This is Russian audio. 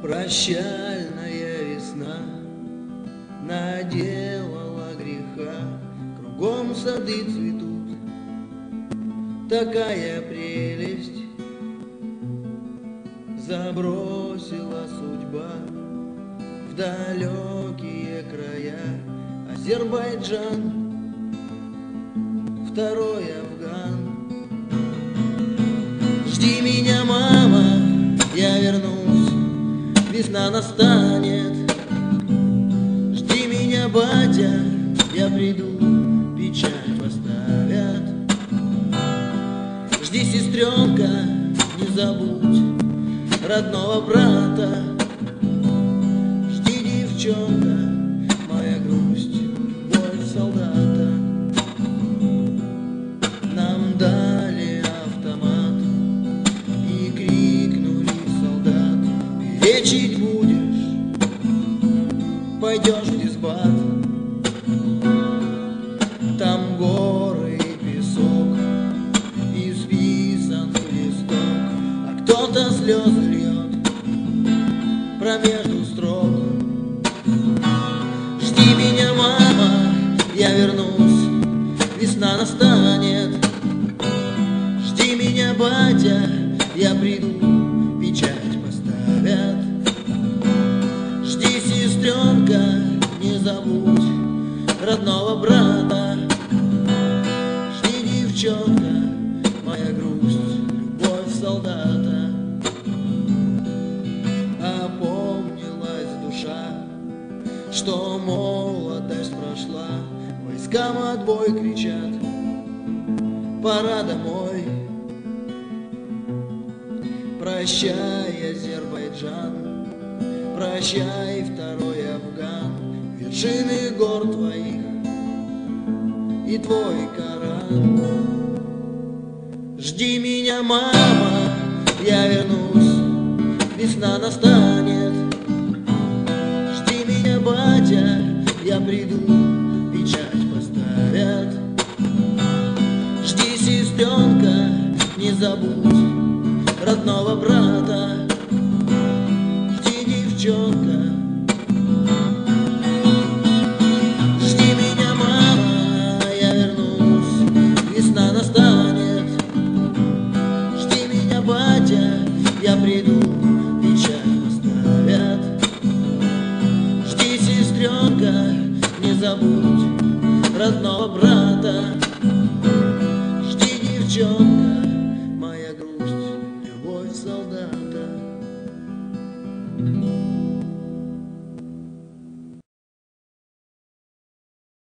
Прощальная весна наделала греха, кругом сады цветут, такая прелесть забросила судьба в далекие края. Азербайджан, второй Афган. Жди меня, мама, я вернусь, весна настанет. Жди меня, батя, я приду, печать поставят. Жди, сестренка, не забудь родного брата. Жди, девчонка, моя грусть, боль солдата. Нам дали автомат и крикнули солдат: перечить будешь, пойдешь в дисбат. Там горы и песок, исписан листок, а кто-то слезы льет промежду строк. Жди меня, мама, я вернусь, весна настанет. Жди меня, батя, я приду, печать поставят. Жди, сестренка, не забудь родного брата. Жди, девчонка, моя грусть, любовь солдата. Опомнилась душа, что молодость прошла. Войскам отбой кричат, пора домой. Прощай, Азербайджан, прощай, второй Афган, вершины гор твоих и твой Коран. Жди меня, мама, я вернусь, весна настанет. Жди меня, батя, я приду, печать поставят. Жди, сестренка, не забудь родного брата. Жди, девчонка, жди меня, мама, я вернусь, весна настанет. Жди меня, батя, я приду, печать поставят. Жди, сестренка, не забудь родного брата. Жди, девчонка, моя грусть, любовь солдата.